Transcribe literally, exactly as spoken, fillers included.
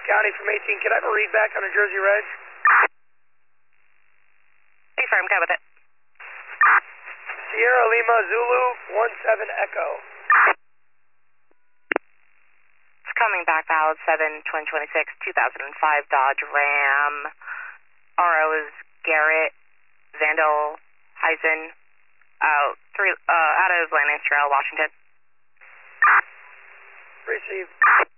County from eighteen. Can I have a read back on a Jersey Reg? Hey, firm, go with it. Sierra Lima Zulu one seven Echo. It's coming back valid seven twenty twenty-six two thousand five Dodge Ram. R O is Garrett Vandal Heisen. Uh, three, uh, out of Landing Trail, Washington. Received.